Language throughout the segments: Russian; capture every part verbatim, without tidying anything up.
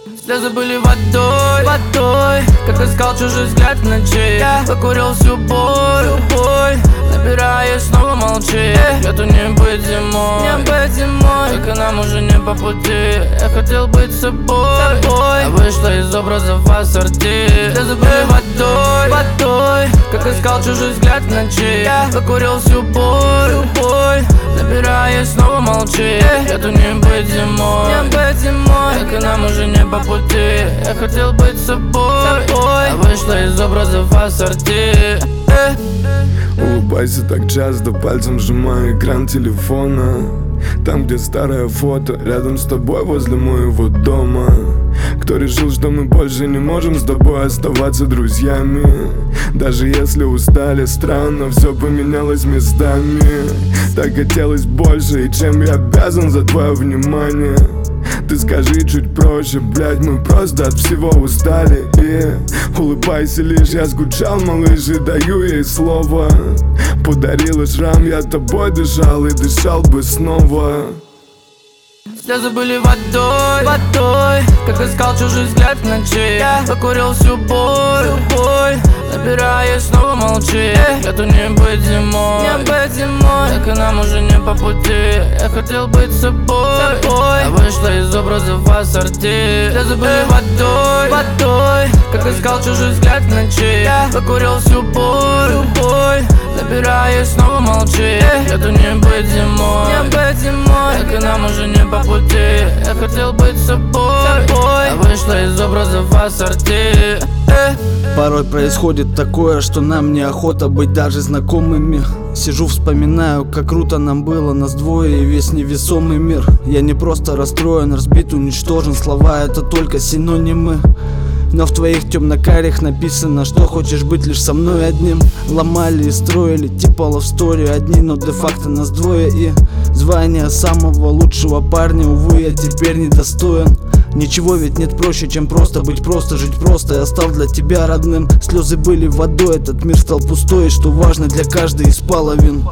Слезы были водой, водой, как искал чужой взгляд в ночи. Я покурил всю боль, боль, набирая, снова молчи. Лету не быть зимой, не быть зимой, только нам уже не по пути. Я хотел быть собой, собой, а вышла из образов ассорти. Слезы были водой, водой, как искал чужой взгляд в ночи. Я покурил всю боль, боль, набирая, снова молчи. Лету не быть зимой, не быть зимой, только нам уже не по пути. Я хотел быть собой, собой, а вышла из образов ассорти. Улыбайся так часто, пальцем сжимая экран телефона. Там, где старое фото, рядом с тобой возле моего дома. Кто решил, что мы больше не можем с тобой оставаться друзьями? Даже если устали, странно, все поменялось местами. Так хотелось больше, и чем я обязан за твое внимание? Ты скажи чуть проще, блядь, мы просто от всего устали. И улыбайся лишь, я скучал, малыш, и даю ей слово. Подарила шрам, я тобой дышал и дышал бы снова. Слезы были водой, водой, как искал чужой взгляд в ночи. Я покурил всю боль, боль, набирая, снова молчи. Лету не быть зимой, не быть зимой, только нам уже не по пути. Я хотел быть собой, собой, а вышла из образов ассорти. Слезы были водой, водой, как искал чужой взгляд в ночи. Я покурил всю боль, боль, набирая, снова молчи. Лету не быть зимой, не быть зимой, только нам уже не по пути. Я хотел быть собой, собой, а вышла из образов ассорти. Порой происходит такое, что нам неохота быть даже знакомыми. Сижу, вспоминаю, как круто нам было, нас двое и весь невесомый мир. Я не просто расстроен, разбит, уничтожен, слова это только синонимы. Но в твоих темно-карих написано, что хочешь быть лишь со мной одним. Ломали и строили типа love story одни, но де-факто нас двое. И звание самого лучшего парня, увы, я теперь недостоин. Ничего ведь нет проще, чем просто быть просто, жить просто. Я стал для тебя родным, слезы были водой, этот мир стал пустой, и что важно для каждой из половин.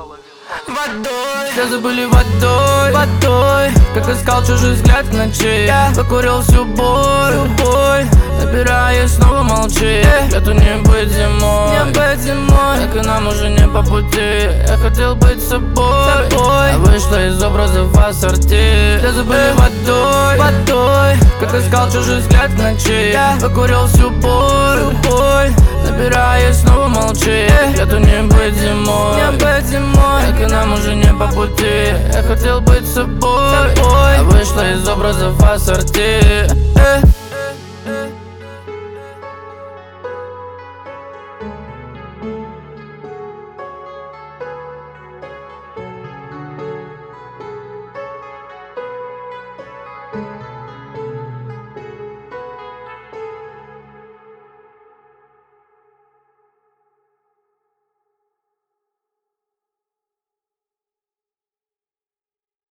Водой, слезы были водой, водой, как искал чужой взгляд в ночи. Я покурил всю боль, боль, набирая, снова молчи. Лету не быть зимой, не быть зимой, только нам уже не по пути. Я хотел быть собой, собой, а вышла из образов ассорти. Слезы были водой, водой, как искал чужой взгляд в ночи. Я покурил всю боль, боль, набирая, снова молчи. Лету не быть зимой, не быть зимой, только нам уже не по пути. Я хотел быть собой, собой, а вышла из образов ассорти.